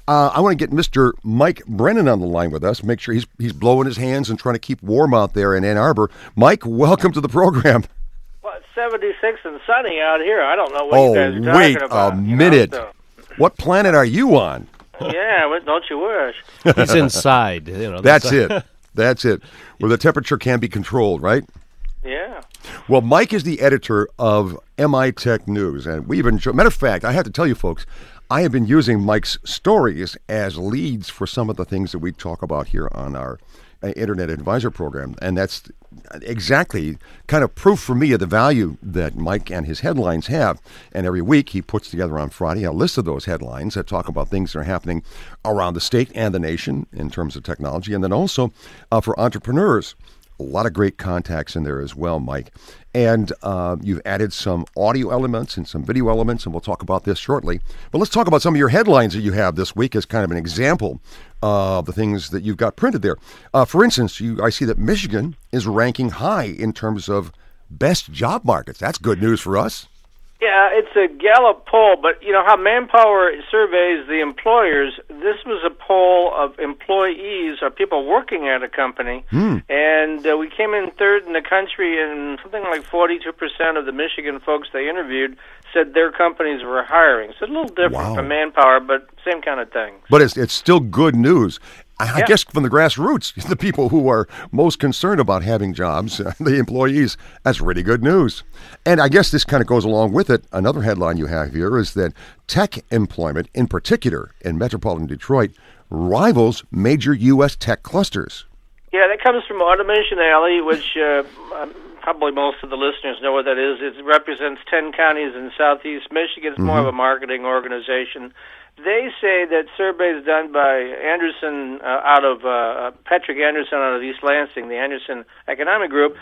I want to get Mr. Mike Brennan on the line with us. Make sure he's blowing his hands and trying to keep warm out there in Ann Arbor. Mike, welcome to the program. Well, it's 76 and sunny out here. I don't know what you guys are talking wait about. a minute. What planet are you on? Yeah, don't you wish? He's inside. That's it. That's it. Where the temperature can be controlled, right? Yeah. Well, Mike is the editor of MI Tech News, and we've enjoyed. Matter of fact, I have to tell you, folks, I have been using Mike's stories as leads for some of the things that we talk about here on our Internet Advisor program, and that's exactly kind of proof for me of the value that Mike and his headlines have. And every week he puts together on Friday a list of those headlines that talk about things that are happening around the state and the nation in terms of technology, and then also for entrepreneurs. A lot of great contacts in there as well, Mike. And you've added some audio elements and some video elements, and we'll talk about this shortly. But let's talk about some of your headlines that you have this week as kind of an example of the things that you've got printed there. For instance, I see that Michigan is ranking high in terms of best job markets. That's good news for us. Yeah, it's a Gallup poll, but you know how Manpower surveys the employers. This was a poll of employees or people working at a company, and we came in third in the country, and something like 42% of the Michigan folks they interviewed said their companies were hiring. So it's a little different from Manpower, but same kind of thing. But it's still good news. I guess from the grassroots, the people who are most concerned about having jobs, the employees, that's really good news. And I guess this kind of goes along with it. Another headline you have here is that tech employment, in particular in metropolitan Detroit, rivals major U.S. tech clusters. Yeah, that comes from Automation Alley, which probably most of the listeners know what that is. It represents 10 counties in southeast Michigan. It's more of a marketing organization. They say that surveys done by Anderson out of Patrick Anderson out of East Lansing, the Anderson Economic Group,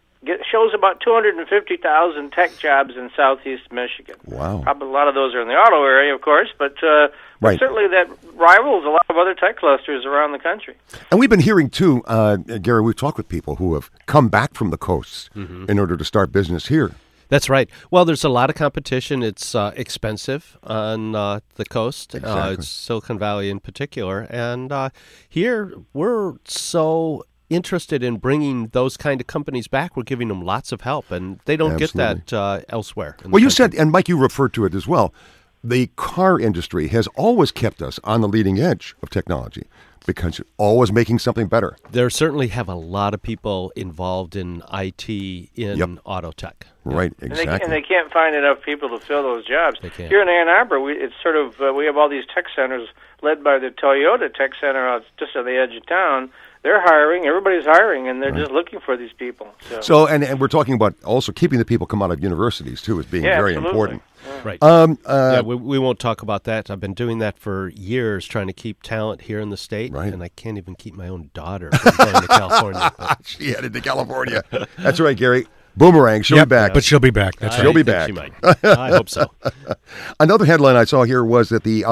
shows about 250,000 tech jobs in southeast Michigan. Wow. Probably a lot of those are in the auto area, of course, but certainly that rivals a lot of other tech clusters around the country. And we've been hearing, too, Gary, we've talked with people who have come back from the coasts in order to start business here. That's right. Well, there's a lot of competition. It's expensive on the coast. Exactly. It's Silicon Valley in particular. And here we're so interested in bringing those kind of companies back. We're giving them lots of help, and they don't get that elsewhere. Well, you said, and Mike, you referred to it as well, the car industry has always kept us on the leading edge of technology because you're always making something better. There certainly have a lot of people involved in IT in auto tech. Right, exactly. And they can't find enough people to fill those jobs. They can't. Here in Ann Arbor, we have all these tech centers led by the Toyota Tech Center out just on the edge of town. They're hiring. Everybody's hiring, and they're just looking for these people. So and we're talking about also keeping the people come out of universities, too, as being very important. Right. We won't talk about that. I've been doing that for years, trying to keep talent here in the state, and I can't even keep my own daughter from going to California. She headed to California. That's right, Gary. Boomerang, she'll be back. But she'll be back. That's right. She'll be back. She might. I hope so. Another headline I saw here was that the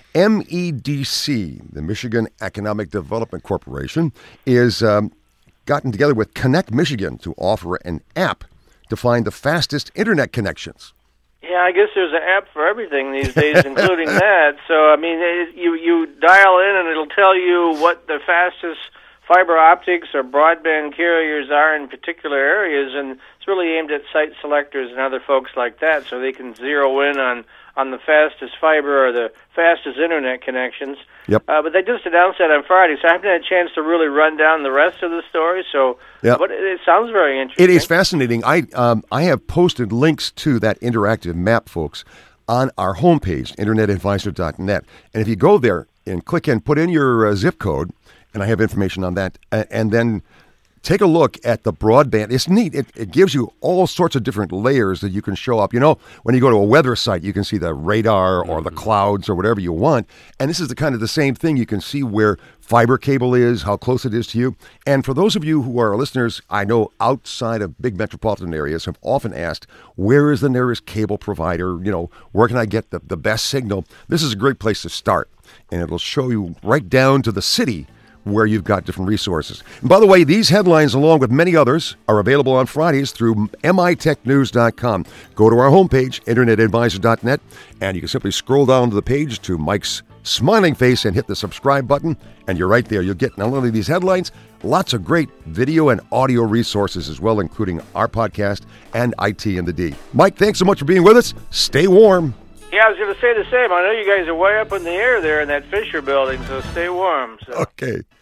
MEDC, the Michigan Economic Development Corporation, is gotten together with Connect Michigan to offer an app to find the fastest internet connections. Yeah, I guess there's an app for everything these days, including that. So, I mean, you dial in and it'll tell you what the fastest fiber optics or broadband carriers are in particular areas, and it's really aimed at site selectors and other folks like that, so they can zero in on the fastest fiber or the fastest internet connections. Yep. But they just announced that on Friday, so I haven't had a chance to really run down the rest of the story. So, but it sounds very interesting. It is fascinating. I have posted links to that interactive map, folks, on our homepage, internetadvisor.net. And if you go there and click and put in your zip code, and I have information on that, and then take a look at the broadband. It's neat. It gives you all sorts of different layers that you can show up. You know, when you go to a weather site, you can see the radar or the clouds or whatever you want. And this is the same thing. You can see where fiber cable is, how close it is to you. And for those of you who are listeners, I know outside of big metropolitan areas have often asked, where is the nearest cable provider? You know, where can I get the best signal? This is a great place to start. And it'll show you right down to the city where you've got different resources. And by the way, these headlines, along with many others, are available on Fridays through mitechnews.com. Go to our homepage, internetadvisor.net, and you can simply scroll down to the page to Mike's smiling face and hit the subscribe button, and you're right there. You'll get not only these headlines, lots of great video and audio resources as well, including our podcast and IT in the D. Mike, thanks so much for being with us. Stay warm. Yeah, I was going to say the same. I know you guys are way up in the air there in that Fisher building, so stay warm. So. Okay.